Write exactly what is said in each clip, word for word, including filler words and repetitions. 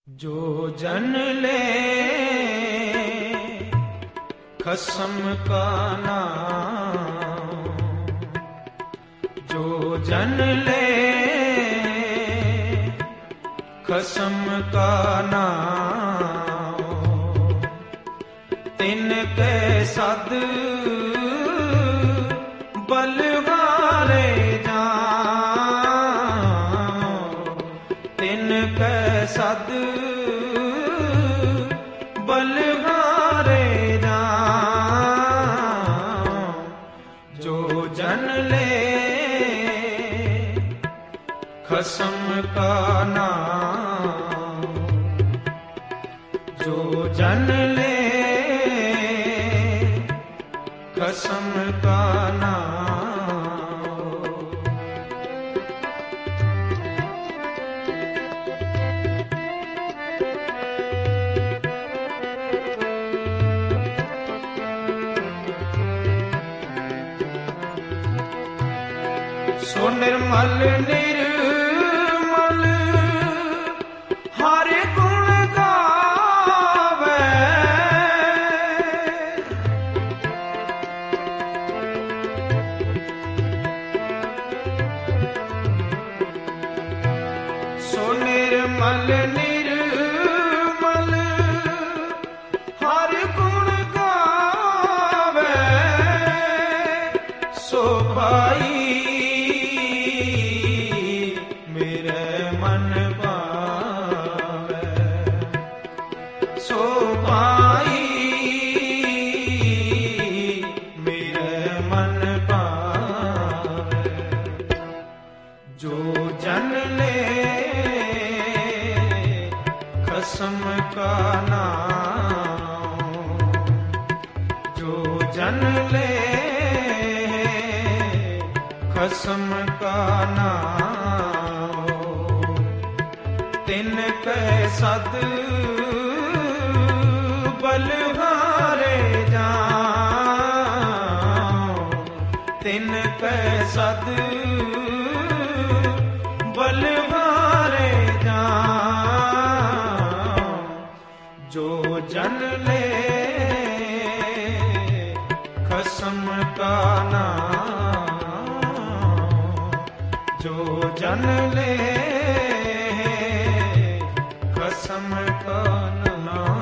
जो जन ले खसम का नाम, जो जन ले खसम का नाम, तिनके सद बलवारे जाऊं, तिनके सद बलवारे जाऊं, जो जन ले खसम का नाम, जो जन ले खसम का नाम। सो निर्मल निर्मल हर गुण गावे, सो निर्मल निर्मल हर गुण गावे, सो भाई सो भाई मेरे मन पावे, जो जन ले खसम का नाम, जो जन ले खसम का नाम, तिनके सद बलवारे जाऊं, तिनके सद बलवारे जाऊं, जो जन ले खसम का नाम, जो जन ले खसम का नाम।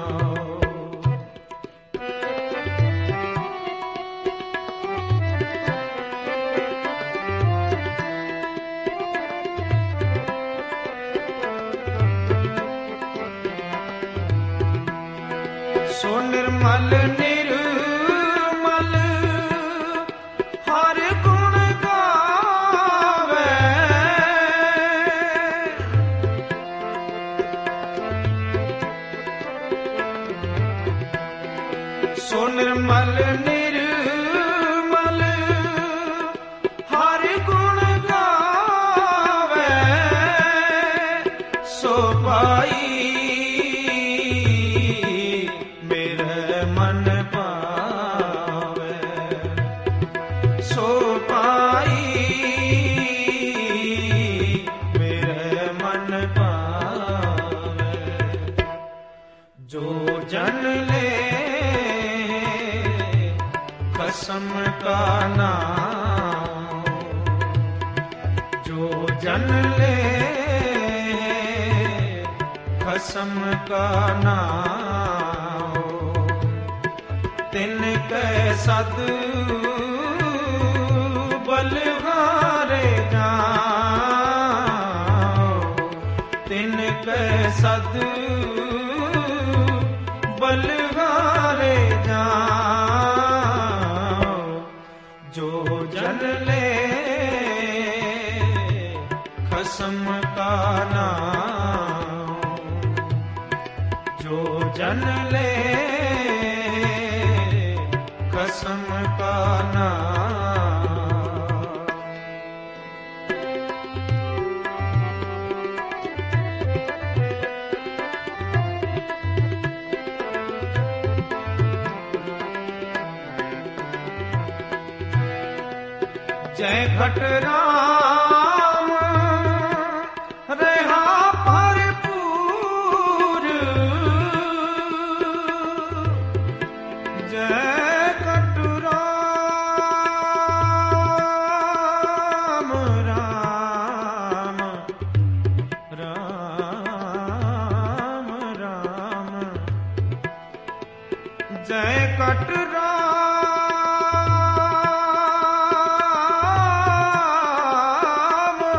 सो निर्मल निर्मल हर गुण गावे, सो निर्मल निर्मल हर गुण गावे, सो पाई मन पावे, सो पाई मेरे मन पावे, जो जन ले खसम का नाम, जो जन ले खसम का नाम, तिनके सद बलवारे जाऊं, तिनके सद बलवारे जाऊं, जो जन ले खसम का नाम, जो जन ले खसम का नाम। जय घट राम रहा भरपूर, जय कट राम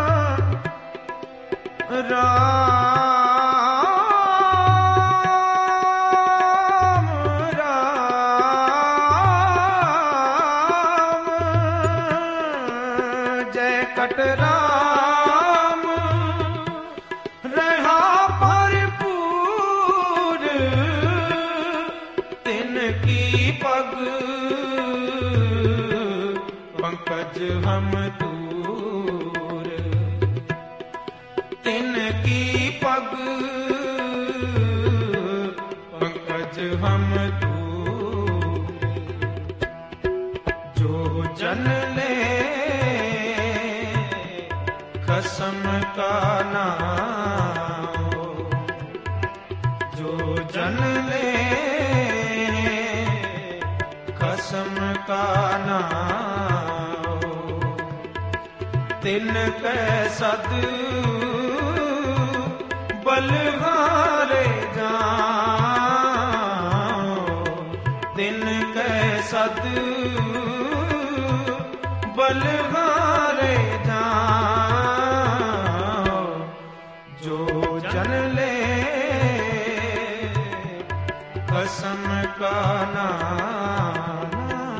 राम राम जय कट राम रहा भरपूर तिनकी पग पंकज हम दूर तिनकी पग पंकज हम दूर जो जन ले कसम का नाम जो जन ले कसम का नाम तिन कै सद बलहारे जाओ तिन कै सद बलहारे जाओ जो जन ले कसम का नाम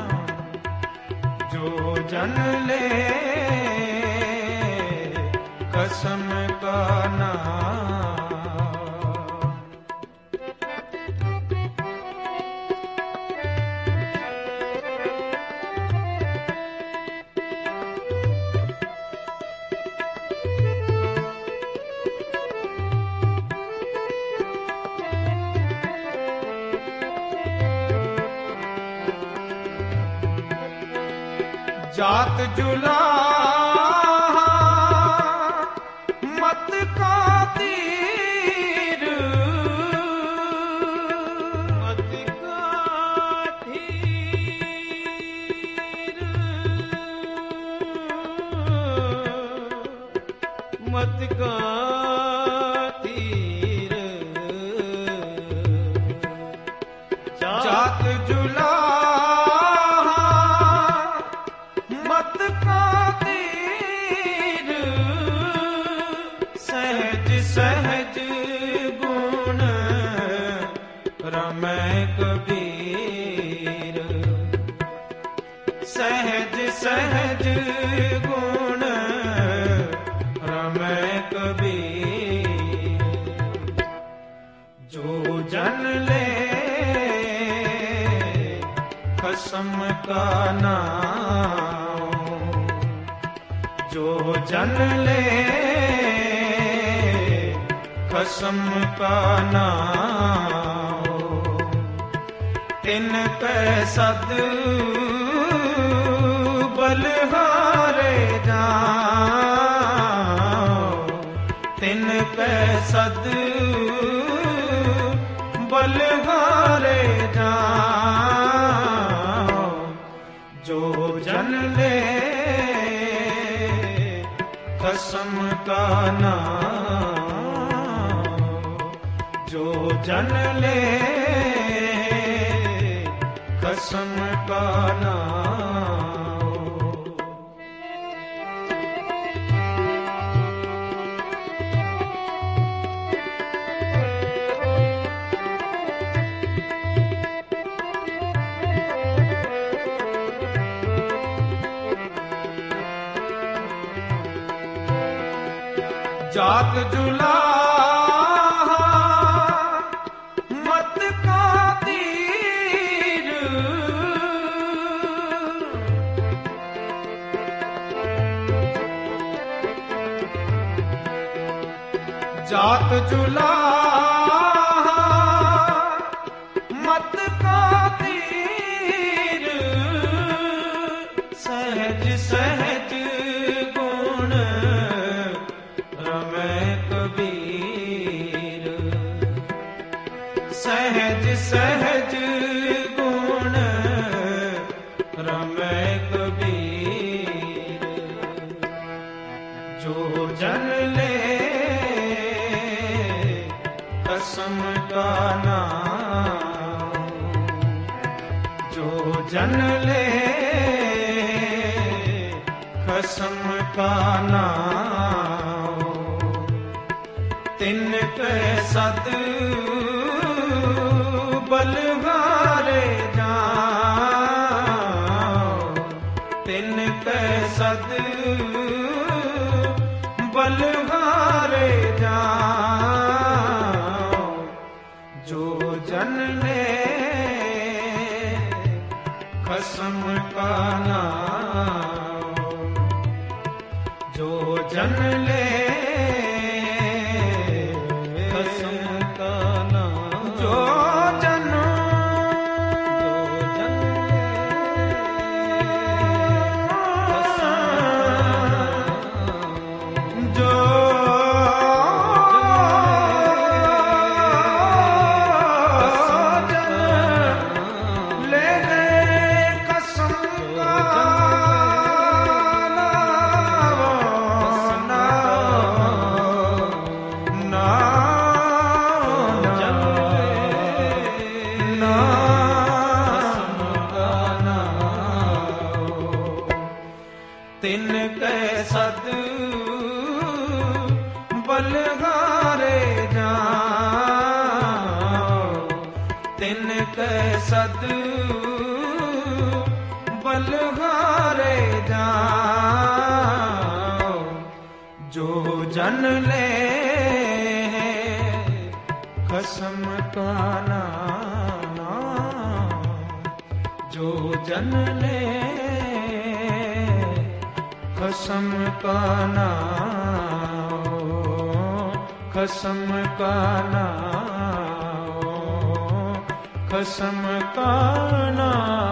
जो जन ले कसम का नाम जात जुला मत का तीर मत का तीर मत का तीर जात जुला सहज गुण रमै कबीर सहज सहज गुण रमै कबीर जो जन ले कसम का नाम जो जन ले कसम का नाम तिन कै सद बलहारे जाओ तिन कै सद बलहारे जाओ जो जन ले कसम का नाम जो जन ले कसम का नाम जात जुला मत का तीर जात जुला मत का तीर सहज सहज गुण रमै कबीर सहज सहज गुण रमै कबीर जो जन ले कसम का नाम जन ले खसम का नाम, तिनके सद बलहारे जाओ, तिनके सद बलहारे जाओ। जो जन ले खसम का नाम, जो जन ले खसम का नाम, जो जन जो तिनके सद बलहारे जाओ, तिनके सद बलहारे जाओ। जो जन ले खसम का नाम, जो जन ले खसम का नाम, खसम का नाम, खसम का नाम।